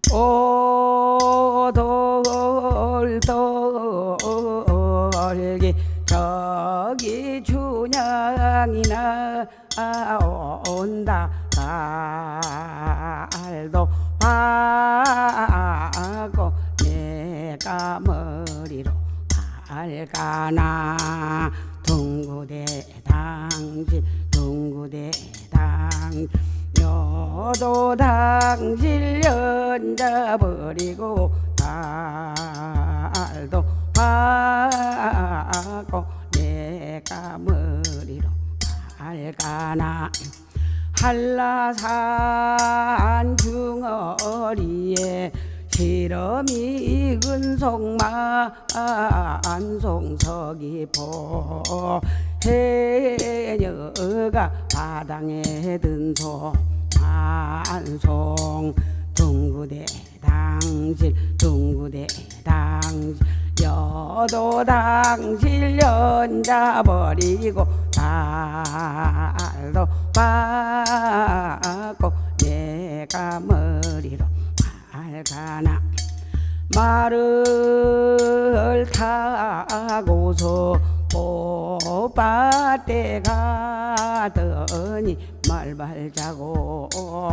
오돌돌기 저기 춘향이나 온다. 달도 파고 내가 머리로 갈까나. 둥구대 당신 둥구대 당신 여도 당신 연자버리고 달도 파고 내가 머리로 갈까나. 한라산 중어리에 시러미 근송만 송서기포 해녀가 바당에 든송 만송. 둥구대 당신 둥구대 당신 여도 당신 연자버리고 달도 받고 내가 머리로 갈까나. 말을 타고서 꽃밭에 가더니 말발자고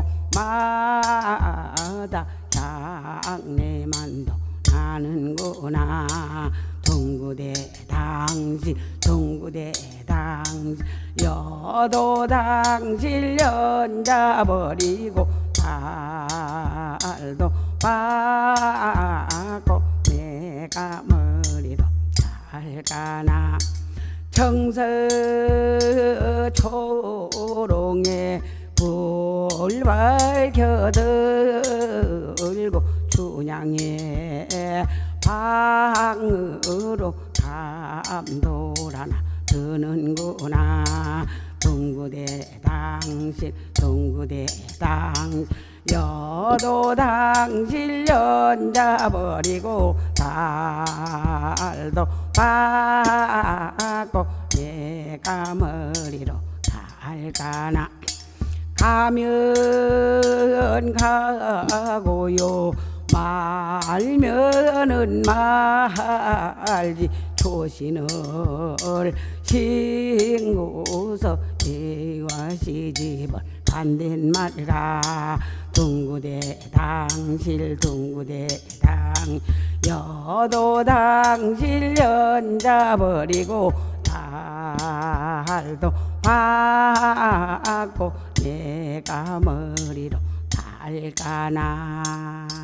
마다 장내만도 나는구나. 둥구대 당신 둥구대 당신 여도 당신 연자버리고 달도 받고 내가 머리로 갈까나. 청서초롱에 불 밝혀들고 춘향의 방으로 감돌아나 드는구나. 둥구대 당신 둥구대 당신 여도 당신 연자버리고 달도 받고 내가 머리로 갈까나. 가면 가고요 말면은 말지 초신을 신고서 이와 시집을 간댄 말이라. 둥구대 당실 둥구대 당 여도 당실 연자버리고 달도 받고 내가 머리로 갈까나.